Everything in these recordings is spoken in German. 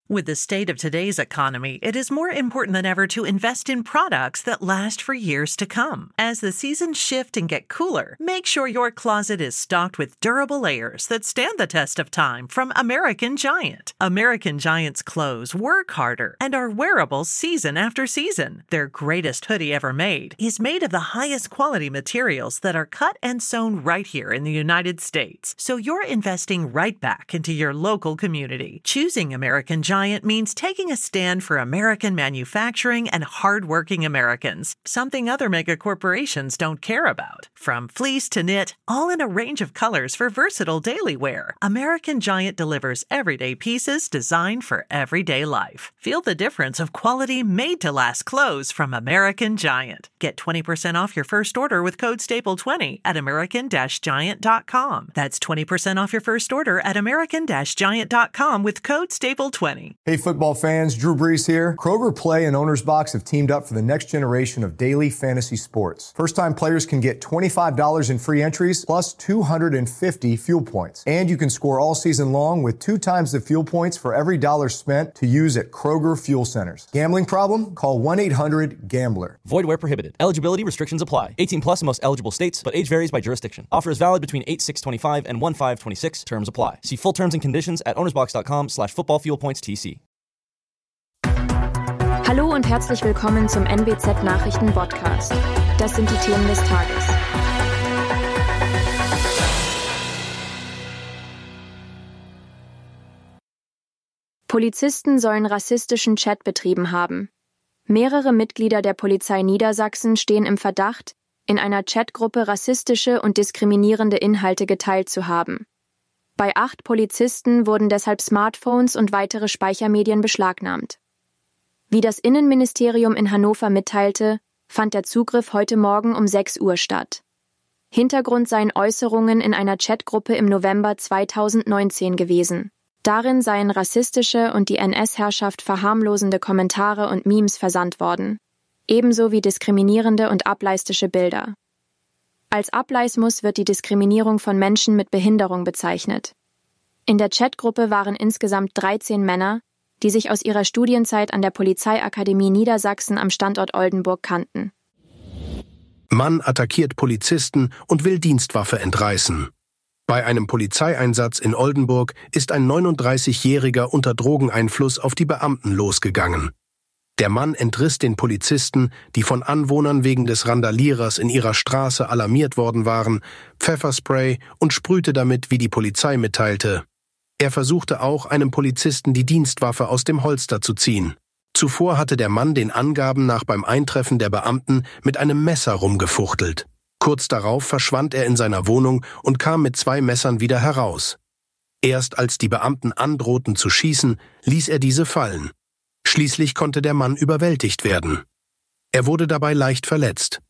With the state of today's economy, it is more important than ever to invest in products that last for years to come. As the seasons shift and get cooler, make sure your closet is stocked with durable layers that stand the test of time from American Giant. American Giant's clothes work harder and are wearable season after season. Their greatest hoodie ever made is made of the highest quality materials that are cut and sewn right here in the United States. So you're investing right back into your local community. Choosing American Giant means taking a stand for American manufacturing and hardworking Americans, something other mega corporations don't care about. From fleece to knit, all in a range of colors for versatile daily wear, American Giant delivers everyday pieces designed for everyday life. Feel the difference of quality made-to-last clothes from American Giant. Get 20% off your first order with code STAPLE20 at american-giant.com. That's 20% off your first order at american-giant.com with code STAPLE20. Hey football fans, Drew Brees here. Kroger Play and Owner's Box have teamed up for the next generation of daily fantasy sports. First-time players can get $25 in free entries plus 250 fuel points. And you can score all season long with 2 times the fuel points for every dollar spent to use at Kroger Fuel Centers. Gambling problem? Call 1-800-GAMBLER. Void where prohibited. Eligibility restrictions apply. 18 plus in most eligible states, but age varies by jurisdiction. Offer is valid between 8/6/25 and 1/5/26. Terms apply. See full terms and conditions at ownersbox.com/footballfuelpoints.tc. Hallo und herzlich willkommen zum NWZ Nachrichten Podcast. Das sind die Themen des Tages. Polizisten sollen rassistischen Chat betrieben haben. Mehrere Mitglieder der Polizei Niedersachsen stehen im Verdacht, in einer Chatgruppe rassistische und diskriminierende Inhalte geteilt zu haben. Bei 8 Polizisten wurden deshalb Smartphones und weitere Speichermedien beschlagnahmt. Wie das Innenministerium in Hannover mitteilte, fand der Zugriff heute Morgen um 6 Uhr statt. Hintergrund seien Äußerungen in einer Chatgruppe im November 2019 gewesen. Darin seien rassistische und die NS-Herrschaft verharmlosende Kommentare und Memes versandt worden, ebenso wie diskriminierende und ableistische Bilder. Als Ableismus wird die Diskriminierung von Menschen mit Behinderung bezeichnet. In der Chatgruppe waren insgesamt 13 Männer, die sich aus ihrer Studienzeit an der Polizeiakademie Niedersachsen am Standort Oldenburg kannten. Mann attackiert Polizisten und will Dienstwaffe entreißen. Bei einem Polizeieinsatz in Oldenburg ist ein 39-Jähriger unter Drogeneinfluss auf die Beamten losgegangen. Der Mann entriss den Polizisten, die von Anwohnern wegen des Randalierers in ihrer Straße alarmiert worden waren, Pfefferspray und sprühte damit, wie die Polizei mitteilte. Er versuchte auch, einem Polizisten die Dienstwaffe aus dem Holster zu ziehen. Zuvor hatte der Mann den Angaben nach beim Eintreffen der Beamten mit einem Messer rumgefuchtelt. Kurz darauf verschwand er in seiner Wohnung und kam mit 2 Messern wieder heraus. Erst als die Beamten androhten zu schießen, ließ er diese fallen. Schließlich konnte der Mann überwältigt werden. Er wurde dabei leicht verletzt.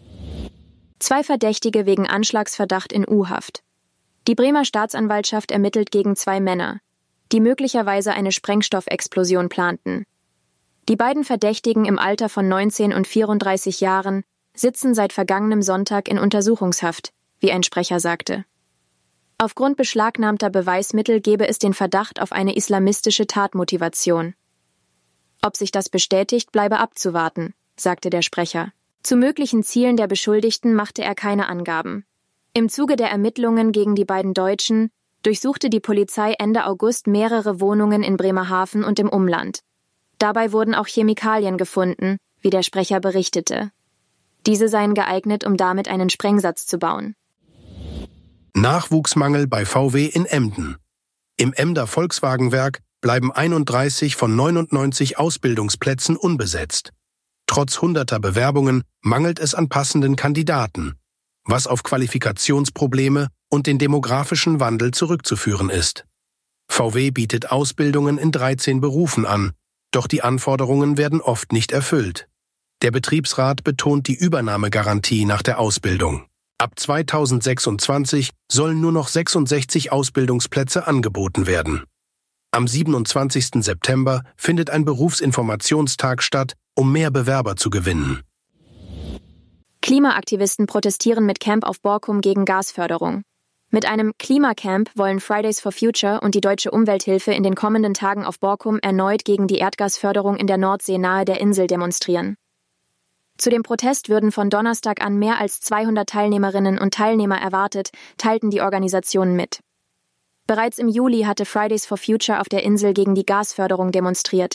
2 Verdächtige wegen Anschlagsverdacht in U-Haft. Die Bremer Staatsanwaltschaft ermittelt gegen 2 Männer, die möglicherweise eine Sprengstoffexplosion planten. Die beiden Verdächtigen im Alter von 19 und 34 Jahren sitzen seit vergangenem Sonntag in Untersuchungshaft, wie ein Sprecher sagte. Aufgrund beschlagnahmter Beweismittel gebe es den Verdacht auf eine islamistische Tatmotivation. Ob sich das bestätigt, bleibe abzuwarten, sagte der Sprecher. Zu möglichen Zielen der Beschuldigten machte er keine Angaben. Im Zuge der Ermittlungen gegen die beiden Deutschen durchsuchte die Polizei Ende August mehrere Wohnungen in Bremerhaven und im Umland. Dabei wurden auch Chemikalien gefunden, wie der Sprecher berichtete. Diese seien geeignet, um damit einen Sprengsatz zu bauen. Nachwuchsmangel bei VW in Emden. Im Emder Volkswagenwerk bleiben 31 von 99 Ausbildungsplätzen unbesetzt. Trotz hunderter Bewerbungen mangelt es an passenden Kandidaten, was auf Qualifikationsprobleme und den demografischen Wandel zurückzuführen ist. VW bietet Ausbildungen in 13 Berufen an, doch die Anforderungen werden oft nicht erfüllt. Der Betriebsrat betont die Übernahmegarantie nach der Ausbildung. Ab 2026 sollen nur noch 66 Ausbildungsplätze angeboten werden. Am 27. September findet ein Berufsinformationstag statt, um mehr Bewerber zu gewinnen. Klimaaktivisten protestieren mit Camp auf Borkum gegen Gasförderung. Mit einem Klimacamp wollen Fridays for Future und die Deutsche Umwelthilfe in den kommenden Tagen auf Borkum erneut gegen die Erdgasförderung in der Nordsee nahe der Insel demonstrieren. Zu dem Protest würden von Donnerstag an mehr als 200 Teilnehmerinnen und Teilnehmer erwartet, teilten die Organisationen mit. Bereits im Juli hatte Fridays for Future auf der Insel gegen die Gasförderung demonstriert.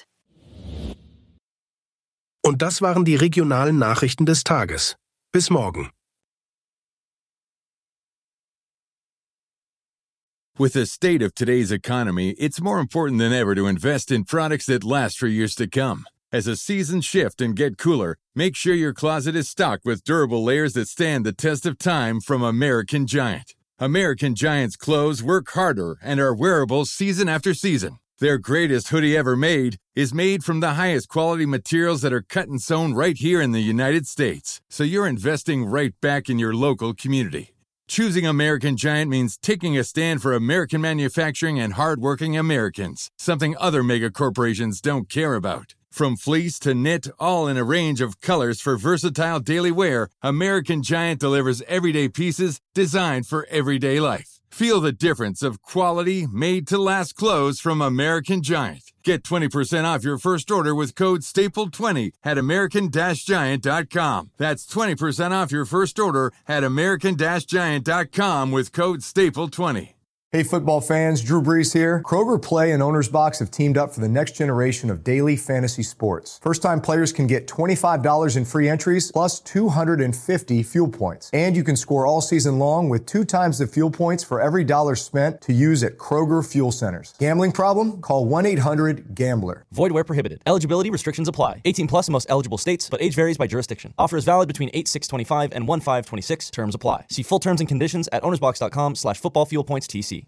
Und das waren die regionalen Nachrichten des Tages. Bis morgen. With the state of today's economy, it's more important than ever to invest in products that last for years to come. As the seasons shift and get cooler, make sure your closet is stocked with durable layers that stand the test of time from American Giant. American Giant's clothes work harder and are wearable season after season. Their greatest hoodie ever made is made from the highest quality materials that are cut and sewn right here in the United States. So you're investing right back in your local community. Choosing American Giant means taking a stand for American manufacturing and hardworking Americans, something other mega corporations don't care about. From fleece to knit, all in a range of colors for versatile daily wear, American Giant delivers everyday pieces designed for everyday life. Feel the difference of quality, made-to-last clothes from American Giant. Get 20% off your first order with code STAPLE20 at american-giant.com. That's 20% off your first order at american-giant.com with code STAPLE20. Hey football fans, Drew Brees here. Kroger Play and Owner's Box have teamed up for the next generation of daily fantasy sports. First-time players can get $25 in free entries plus 250 fuel points. And you can score all season long with 2 times the fuel points for every dollar spent to use at Kroger Fuel Centers. Gambling problem? Call 1-800-GAMBLER. Void where prohibited. Eligibility restrictions apply. 18 plus in most eligible states, but age varies by jurisdiction. Offer is valid between 8/6/25 and 1/5/26. Terms apply. See full terms and conditions at ownersbox.com/footballfuelpointstc.